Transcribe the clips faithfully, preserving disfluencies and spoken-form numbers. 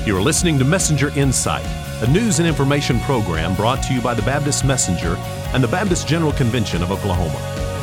You are listening to Messenger Insight, a news and information program brought to you by the Baptist Messenger and the Baptist General Convention of Oklahoma.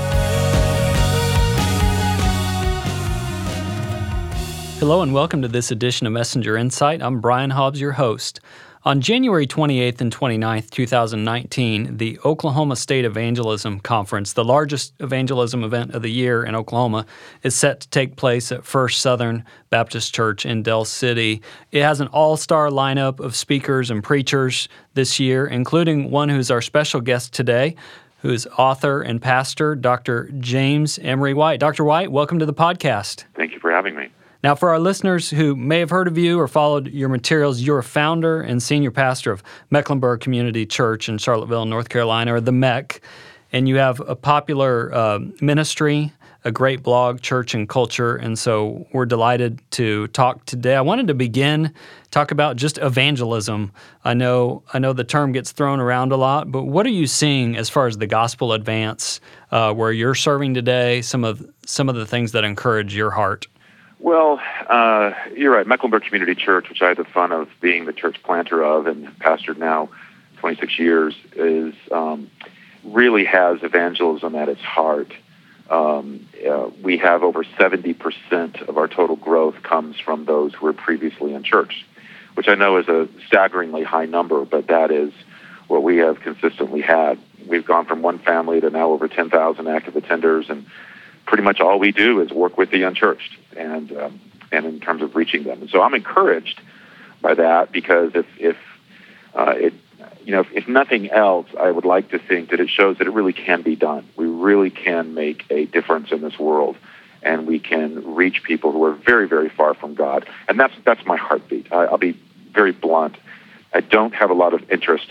Hello and welcome to this edition of Messenger Insight. I'm Brian Hobbs, your host. On January twenty-eighth and twenty-ninth, two thousand nineteen, the Oklahoma State Evangelism Conference, the largest evangelism event of the year in Oklahoma, is set to take place at First Southern Baptist Church in Del City. It has an all-star lineup of speakers and preachers this year, including one who's our special guest today, who is author and pastor, Doctor James Emery White. Doctor White, welcome to the podcast. Thank you for having me. Now, for our listeners who may have heard of you or followed your materials, you're a founder and senior pastor of Mecklenburg Community Church in Charlottesville, North Carolina, or the M E C, and you have a popular uh, ministry, a great blog, Church and Culture, and so we're delighted to talk today. I wanted to begin, talk about just evangelism. I know I know the term gets thrown around a lot, but what are you seeing as far as the gospel advance, uh, where you're serving today, some of some of the things that encourage your heart? Well, uh, you're right. Mecklenburg Community Church, which I had the fun of being the church planter of and pastored now twenty-six years, is um, really has evangelism at its heart. Um, uh, we have over seventy percent of our total growth comes from those who were previously in church, which I know is a staggeringly high number, but that is what we have consistently had. We've gone from one family to now over ten thousand active attenders, and pretty much all we do is work with the unchurched and um, and in terms of reaching them. And so I'm encouraged by that because if if uh, it you know if, if nothing else, I would like to think that it shows that it really can be done. We really can make a difference in this world, and we can reach people who are very very far from God. And that's that's my heartbeat. I, I'll be very blunt. I don't have a lot of interest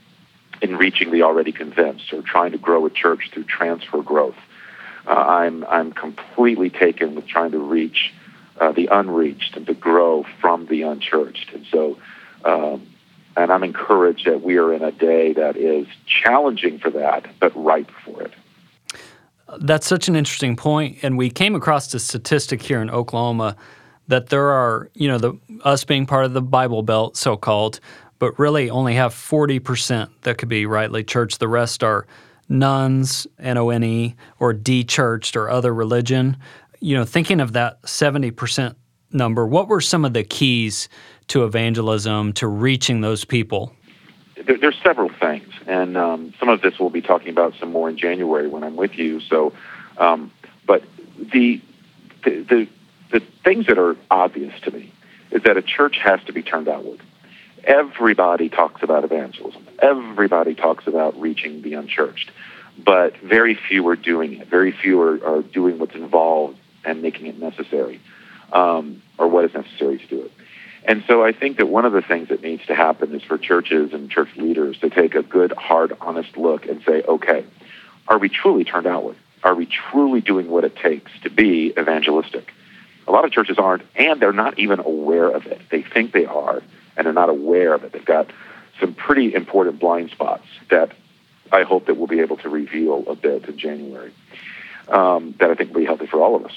in reaching the already convinced or trying to grow a church through transfer growth. Uh, I'm I'm completely taken with trying to reach uh, the unreached and to grow from the unchurched. And so, um, and I'm encouraged that we are in a day that is challenging for that, but ripe for it. That's such an interesting point. And we came across a statistic here in Oklahoma that there are, you know, the us being part of the Bible Belt, so-called, but really only have forty percent that could be rightly churched. The rest are nones, N O N E, or de-churched or other religion. You know, thinking of that seventy percent number, what were some of the keys to evangelism, to reaching those people? There, there's several things, and um, some of this we'll be talking about some more in January when I'm with you. So, um, but the, the the the things that are obvious to me is that a church has to be turned outward. Everybody talks about evangelism. Everybody talks about reaching the unchurched, but very few are doing it. Very few are, are doing what's involved and making it necessary, um, or what is necessary to do it. And so I think that one of the things that needs to happen is for churches and church leaders to take a good, hard, honest look and say, okay, are we truly turned outward? Are we truly doing what it takes to be evangelistic? A lot of churches aren't, and they're not even aware of it. They think they are, and they're not aware of it. They've got some pretty important blind spots that I hope that we'll be able to reveal a bit in January, um, that I think will be healthy for all of us.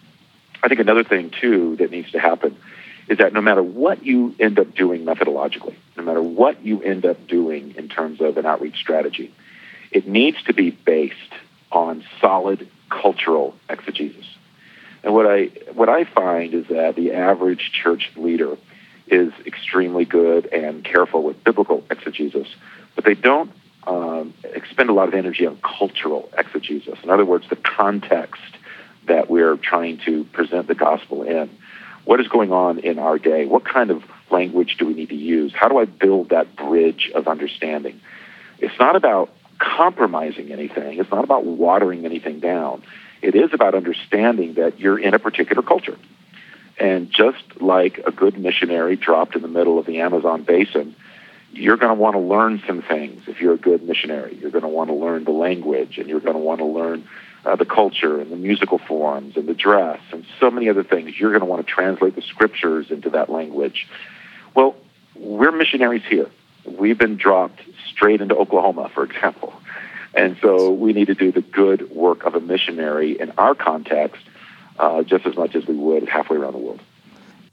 I think another thing, too, that needs to happen is that no matter what you end up doing methodologically, no matter what you end up doing in terms of an outreach strategy, it needs to be based on solid cultural exegesis. And what I what I find is that the average church leader is extremely good and careful with biblical exegesis, but they don't um, expend a lot of energy on cultural exegesis. In other words, the context that we're trying to present the gospel in. What is going on in our day? What kind of language do we need to use? How do I build that bridge of understanding? It's not about compromising anything. It's not about watering anything down. It is about understanding that you're in a particular culture. And just like a good missionary dropped in the middle of the Amazon basin, you're going to want to learn some things if you're a good missionary. You're going to want to learn the language, and you're going to want to learn uh, the culture and the musical forms and the dress and so many other things. You're going to want to translate the scriptures into that language. Well, we're missionaries here. We've been dropped straight into Oklahoma, for example. And so we need to do the good work of a missionary in our context uh, just as much as we would halfway around the world.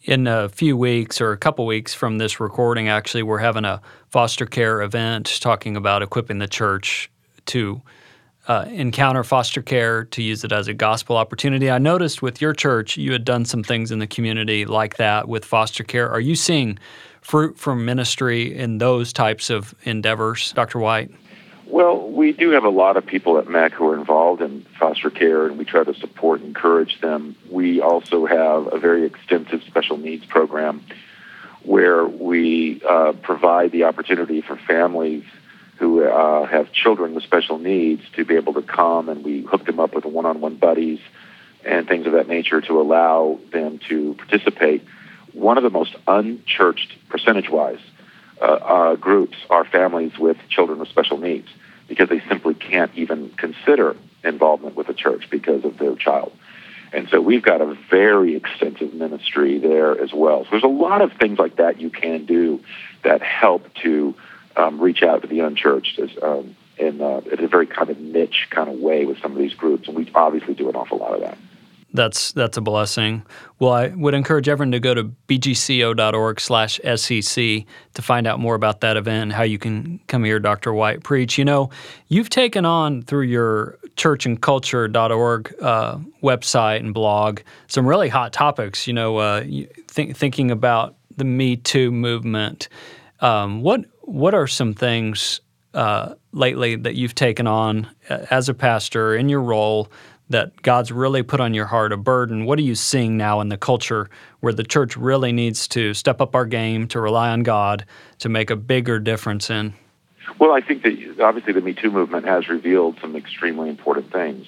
in a few weeks or a couple weeks from this recording, actually, we're having a foster care event talking about equipping the church to uh, encounter foster care, to use it as a gospel opportunity. I noticed with your church, you had done some things in the community like that with foster care. Are you seeing fruit from ministry in those types of endeavors, Doctor White? Well, we do have a lot of people at M E C who are involved in foster care, and we try to support and encourage them. We also have a very extensive special needs program where we uh, provide the opportunity for families who uh, have children with special needs to be able to come, and we hook them up with one-on-one buddies and things of that nature to allow them to participate. One of the most unchurched, percentage-wise, Uh, uh, groups are families with children with special needs, because they simply can't even consider involvement with the church because of their child. And so we've got a very extensive ministry there as well. So there's a lot of things like that you can do that help to um, reach out to the unchurched as, um, in, uh, in a very kind of niche kind of way with some of these groups. And we obviously do an awful lot of that. That's that's a blessing. Well, I would encourage everyone to go to bgco.org slash SEC to find out more about that event and how you can come hear Doctor White preach. You know, you've taken on through your church and culture dot org uh, website and blog some really hot topics, you know, uh, th- thinking about the Me Too movement. Um, what, what are some things uh, lately that you've taken on as a pastor in your role that God's really put on your heart, a burden? What are you seeing now in the culture where the church really needs to step up our game, to rely on God, to make a bigger difference in? Well, I think that obviously the Me Too movement has revealed some extremely important things.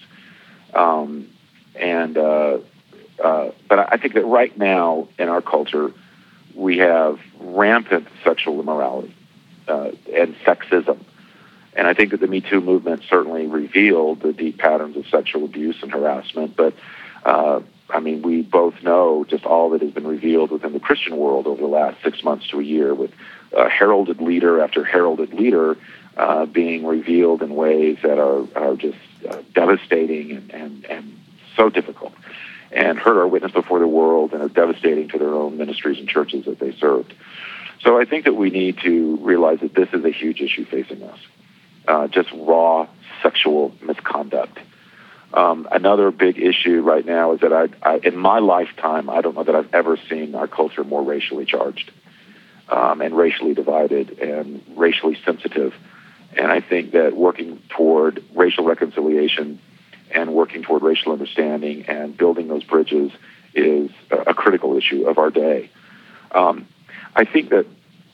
Um, and uh, uh, But I think that right now in our culture, we have rampant sexual immorality uh, and sexism. And I think that the Me Too movement certainly revealed the deep patterns of sexual abuse and harassment. But, uh, I mean, we both know just all that has been revealed within the Christian world over the last six months to a year, with uh, heralded leader after heralded leader uh, being revealed in ways that are, are just uh, devastating and, and, and so difficult, and hurt our witness before the world and are devastating to their own ministries and churches that they served. So I think that we need to realize that this is a huge issue facing us. Uh, just raw sexual misconduct. Um, another big issue right now is that I, I, in my lifetime, I don't know that I've ever seen our culture more racially charged um, and racially divided and racially sensitive. And I think that working toward racial reconciliation and working toward racial understanding and building those bridges is a, a critical issue of our day. Um, I think that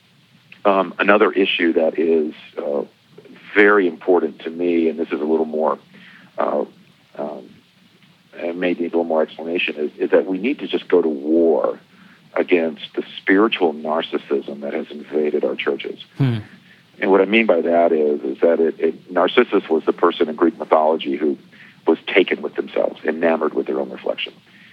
um, another issue that is uh, very important to me, and this is a little more, uh, um, and may need a little more explanation, is, is that we need to just go to war against the spiritual narcissism that has invaded our churches. Hmm. And what I mean by that is, is that it, it, Narcissus was the person in Greek mythology who was taken with themselves, enamored with their own reflection.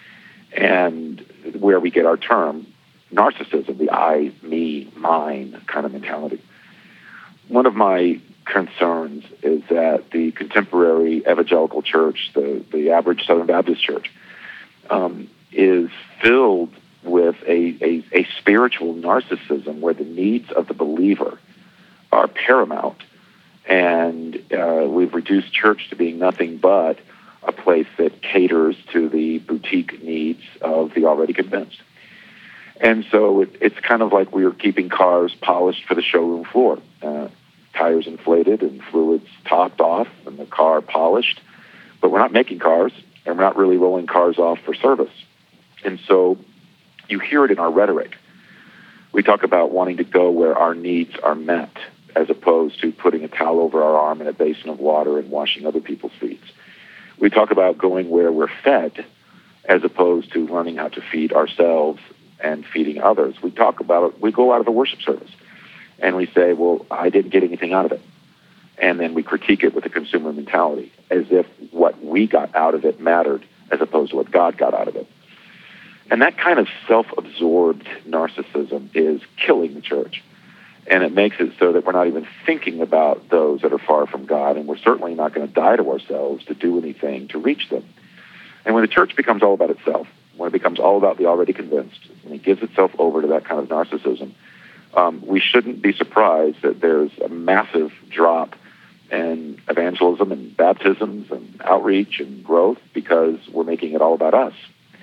And where we get our term, narcissism, the I, me, mine kind of mentality. One of my concerns is that the contemporary evangelical church, the, the average Southern Baptist church, um, is filled with a, a, a spiritual narcissism where the needs of the believer are paramount. And uh, we've reduced church to being nothing but a place that caters to the boutique needs of the already convinced. And so it, it's kind of like we are keeping cars polished for the showroom floor. Uh, tires inflated and fluids topped off and the car polished. But we're not making cars, and we're not really rolling cars off for service. And so you hear it in our rhetoric. We talk about wanting to go where our needs are met, as opposed to putting a towel over our arm in a basin of water and washing other people's feet. We talk about going where we're fed, as opposed to learning how to feed ourselves and feeding others. We talk about it, we go out of the worship service, and we say, well, I didn't get anything out of it. And then we critique it with a consumer mentality, as if what we got out of it mattered, as opposed to what God got out of it. And that kind of self-absorbed narcissism is killing the church. And it makes it so that we're not even thinking about those that are far from God, and we're certainly not going to die to ourselves to do anything to reach them. And when the church becomes all about itself, when it becomes all about the already convinced, when it gives itself over to that kind of narcissism, um, we shouldn't be surprised that there's a massive drop in evangelism and baptisms and outreach and growth because we're making it all about us.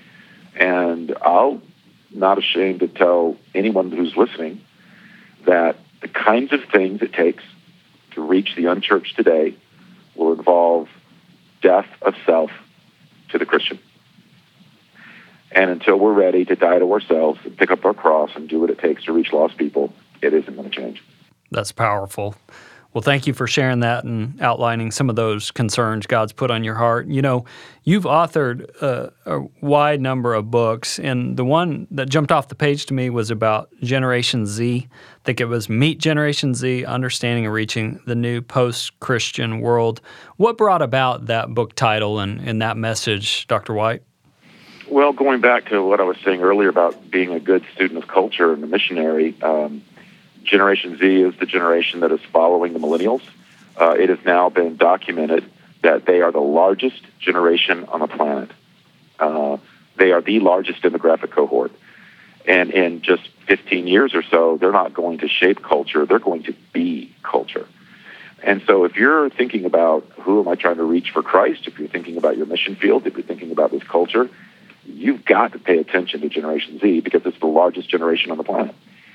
And I'll not ashamed to tell anyone who's listening that the kinds of things it takes to reach the unchurched today will involve death of self to the Christian. And until we're ready to die to ourselves and pick up our cross and do what it takes to reach lost people, it isn't going to change. That's powerful. Well, thank you for sharing that and outlining some of those concerns God's put on your heart. You know, you've authored a, a wide number of books, and the one that jumped off the page to me was about Generation Z. I think it was Meet Generation Z, Understanding and Reaching the New Post-Christian World. What brought about that book title and, and that message, Doctor White? Well, going back to what I was saying earlier about being a good student of culture and a missionary, um, Generation Z is the generation that is following the millennials. Uh, it has now been documented that they are the largest generation on the planet. Uh, they are the largest demographic cohort. And in just fifteen years or so, they're not going to shape culture. They're going to be culture. And so if you're thinking about who am I trying to reach for Christ, if you're thinking about your mission field, if you're thinking about this culture, you've got to pay attention to Generation Z because it's the largest generation on the planet.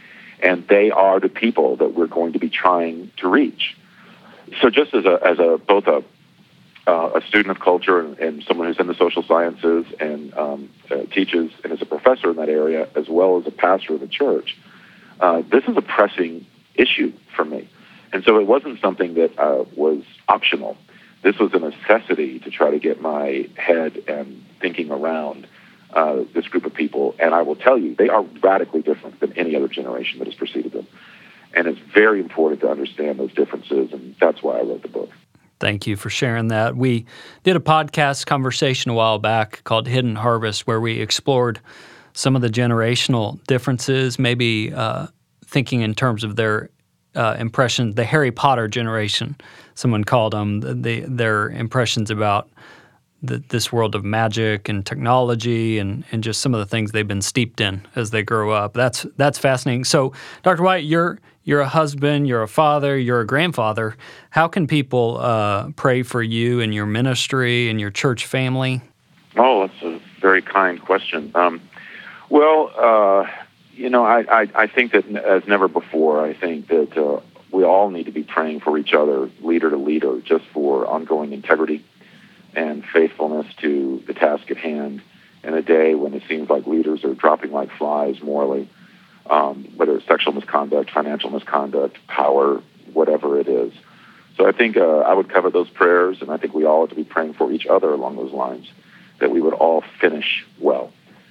And they are the people that we're going to be trying to reach. So just as a as a both a uh, a student of culture and, and someone who's in the social sciences and um, uh, teaches and is a professor in that area, as well as a pastor of a church, uh, this is a pressing issue for me. And so it wasn't something that uh, was optional. This was a necessity to try to get my head and thinking around Uh, this group of people, and I will tell you, they are radically different than any other generation that has preceded them. And it's very important to understand those differences, and that's why I wrote the book. Thank you for sharing that. We did a podcast conversation a while back called Hidden Harvest, where we explored some of the generational differences, maybe uh, thinking in terms of their uh, impressions, the Harry Potter generation, someone called them, the, their impressions about The, this world of magic and technology and, and just some of the things they've been steeped in as they grow up. That's that's fascinating. So, Doctor White, you're you're a husband, you're a father, you're a grandfather. How can people uh, pray for you and your ministry and your church family? Oh, that's a very kind question. Um, well, uh, you know, I, I, I think that as never before, I think that uh, we all need to be praying for each other, leader to leader, just for ongoing integrity and faithfulness to the task at hand in a day when it seems like leaders are dropping like flies morally, um, whether it's sexual misconduct, financial misconduct, power, whatever it is. So I think uh, I would cover those prayers, and I think we all ought to be praying for each other along those lines, that we would all finish well.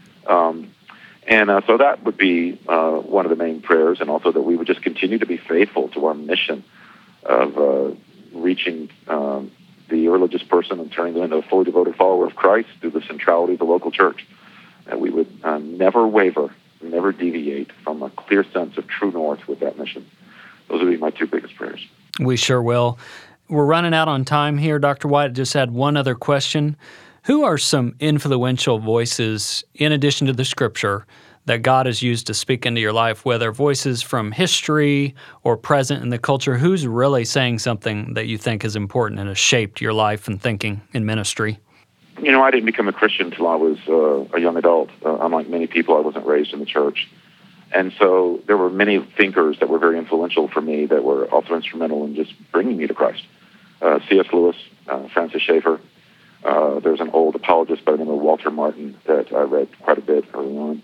Um, and uh, so that would be uh, one of the main prayers, and also that we would just continue to be faithful to our mission of uh, reaching um, the religious person and turning them into a fully devoted follower of Christ through the centrality of the local church. And we would uh, never waver, never deviate from a clear sense of true north with that mission. Those would be my two biggest prayers. We sure will. We're running out on time here, Doctor White. I just had one other question. Who are some influential voices, in addition to the Scripture, that God has used to speak into your life, whether voices from history or present in the culture? Who's really saying something that you think is important and has shaped your life and thinking in ministry? You know, I didn't become a Christian until I was uh, a young adult. Uh, unlike many people, I wasn't raised in the church. And so there were many thinkers that were very influential for me that were also instrumental in just bringing me to Christ. Uh, C S Lewis, uh, Francis Schaeffer. Uh, there's an old apologist by the name of Walter Martin that I read quite a bit early on.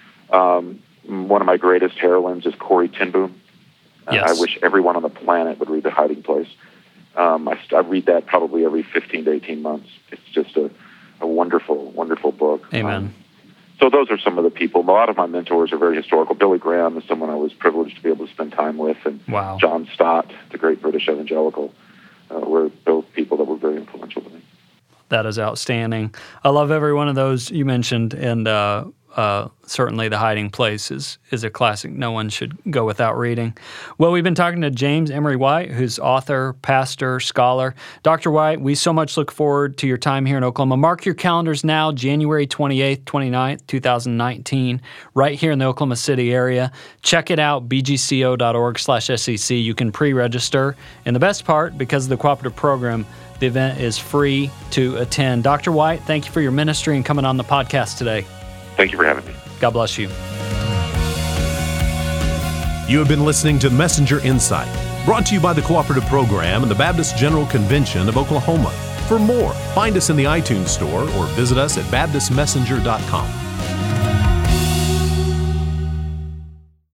Um, one of my greatest heroines is Corrie ten Boom. Uh, yes. I wish everyone on the planet would read The Hiding Place. Um, I, I read that probably every fifteen to eighteen months. It's just a, a wonderful, wonderful book. Amen. Um, so those are some of the people. A lot of my mentors are very historical. Billy Graham is someone I was privileged to be able to spend time with, and wow. John Stott, the great British evangelical, uh, were both people that were very influential to me. That is outstanding. I love every one of those you mentioned, and uh, uh, certainly The Hiding Place is, is a classic no one should go without reading. Well, we've been talking to James Emery White, who's author, pastor, scholar. Doctor White, we so much look forward to your time here in Oklahoma. Mark your calendars now, January twenty-eighth, twenty-ninth, twenty nineteen, right here in the Oklahoma City area. Check it out, b g c o dot org slash s e c. You can pre-register. And the best part, because of the cooperative program, the event is free to attend. Doctor White, thank you for your ministry and coming on the podcast today. Thank you for having me. God bless you. You have been listening to Messenger Insight, brought to you by the Cooperative Program and the Baptist General Convention of Oklahoma. For more, find us in the iTunes Store or visit us at baptist messenger dot com.